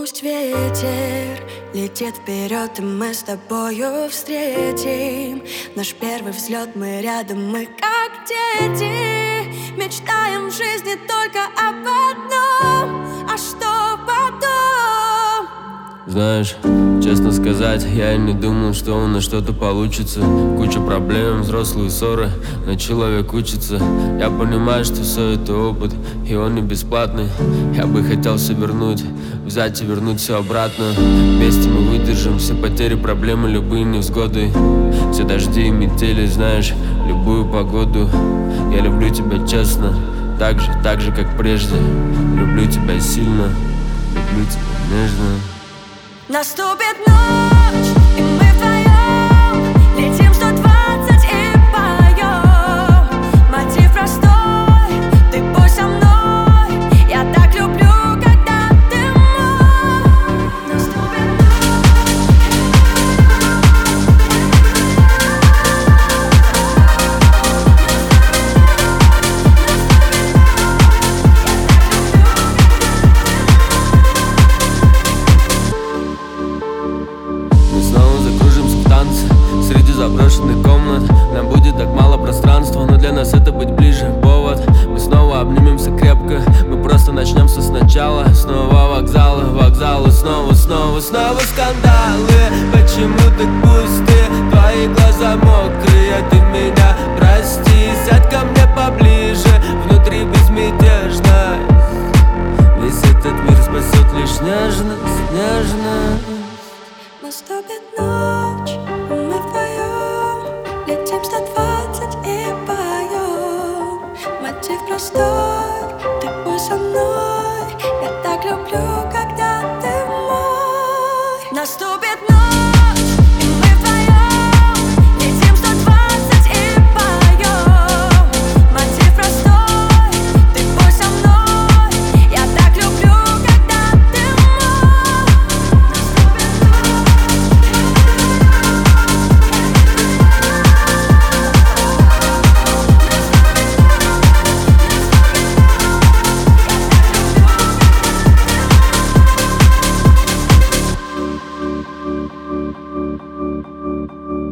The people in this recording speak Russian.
Пусть ветер летит вперед, и мы с тобою встретим наш первый взлет. Мы рядом, мы как дети, мечтаем в жизни только об одном. А что потом? Знаешь, честно сказать, я и не думал, что у нас что-то получится. Куча проблем, взрослые ссоры, но человек учится. Я понимаю, что все это опыт, и он не бесплатный. Я бы хотел все вернуть, взять и вернуть все обратно. Вместе мы выдержим все потери, проблемы, любые невзгоды. Все дожди и метели, знаешь, любую погоду. Я люблю тебя честно, так же, как прежде. Люблю тебя сильно, люблю тебя нежно. Наступит ночь, и мы вдвоем летим 120 и поем. Мотив простой, ты будь со мной. Я так люблю, когда ты мой. Наступит среди заброшенных комнат. Нам будет так мало пространства, но для нас это быть ближе повод. Мы снова обнимемся крепко, мы просто начнем все сначала. Снова вокзалы, снова скандалы. Почему так пусты, твои глаза мокрые? Ты меня прости, сядь ко мне поближе. Внутри безмятежность, весь этот мир спасет лишь нежность. Наступит ночь, и мы вдвоем летим 120 и поем. Мотив простой.